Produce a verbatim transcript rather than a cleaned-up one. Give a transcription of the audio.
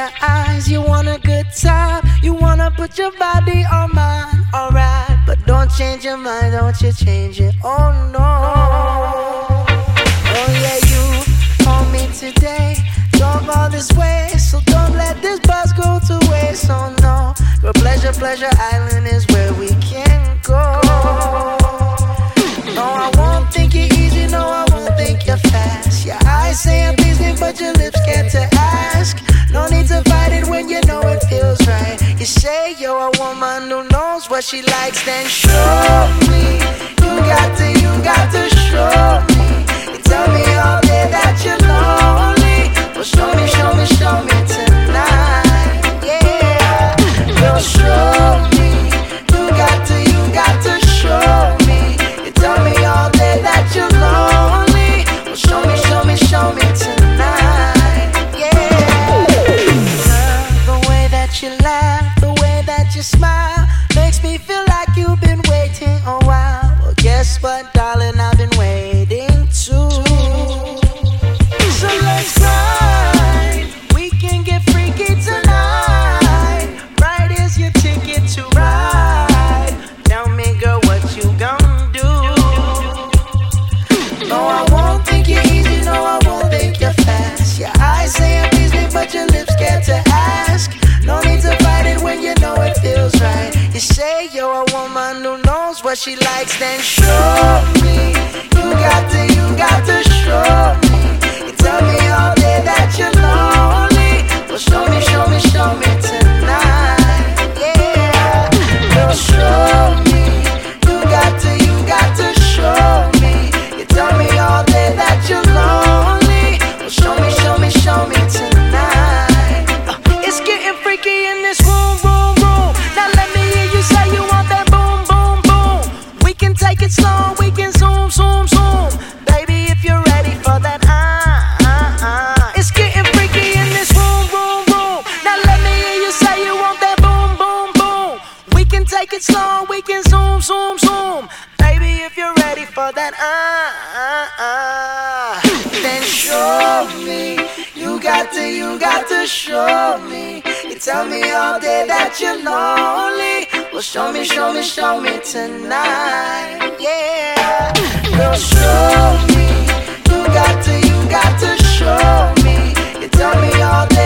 your eyes, you want a good time, you wanna put your body on mine, alright. But don't change your mind, don't you change it, oh no. Oh yeah, you told me today, don't go this way, so don't let this buzz go to waste, oh no. Your pleasure, pleasure island is where we can go. No, I won't think you're easy, no, I won't think you're fast. Your eyes say I'm pleasing, but your lips get to ask. No need to fight it when you know it feels right. You say you're a woman who knows what she likes, then show me. You got to, you got to show me. You tell me all day that you're lonely. Well, show me, show me, show me tonight. Yeah, girl, show me. You got to, you got to show me. You tell me all day that you're lonely. Well, show me, show me, show me tonight. Yeah, the way that you laugh, the way that you smile, makes me feel like you've been waiting a while. Well, guess what, darling, I've been waiting too. So let's grind, we can get freaky tonight. Right is your ticket to ride. Tell me, girl, what you gon' do? No, I won't think you're easy, no, I won't think you're fast. Your eyes say I'm pleasing, but your lips get to ask. No need to fight it when you know it feels right. You say you're a woman who knows what she likes, then show me. You got to, you got to show me. You tell me all day that you're lonely. Well, show me, show me, show me tonight. Yeah, girl, show me. You got to, you got to show me. You tell me all day that you're lonely. Well, show me, show me, show me tonight. Uh, it's getting freaky in this room, room, room. Now let me hear you say you want that boom, boom, boom. We can take it slow, we can zoom, zoom, zoom. Baby, if you're ready for that, ah, ah, ah. It's getting freaky in this room, room, room. Now let me hear you say you want that boom, boom, boom. We can take it slow, we can zoom, zoom, zoom. Baby, if you're ready for that, ah, ah, ah. Then show me. You got to, you got to show me. You tell me all day that you're lonely. Well, show me, show me, show me tonight. Yeah, girl, show me. You got to, you got to show me. You tell me all day